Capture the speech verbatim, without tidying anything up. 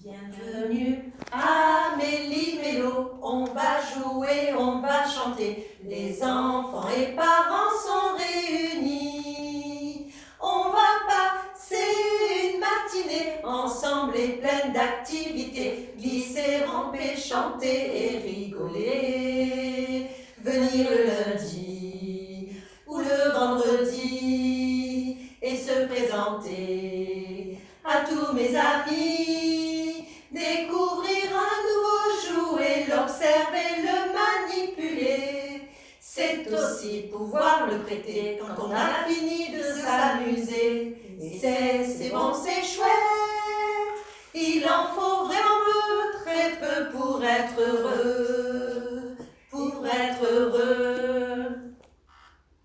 Bienvenue à Méli-Mélo, on va jouer, on va chanter, les enfants et parents sont réunis. On va passer une matinée ensemble et pleine d'activités, glisser, ramper, chanter et rigoler. Venir le lundi ou le vendredi et se présenter à tous mes amis, découvrir un nouveau jouet, l'observer, le manipuler. C'est aussi pouvoir le prêter quand on a fini de s'amuser. Et c'est, c'est bon, c'est chouette, il en faut vraiment peu, très peu pour être heureux, pour être heureux.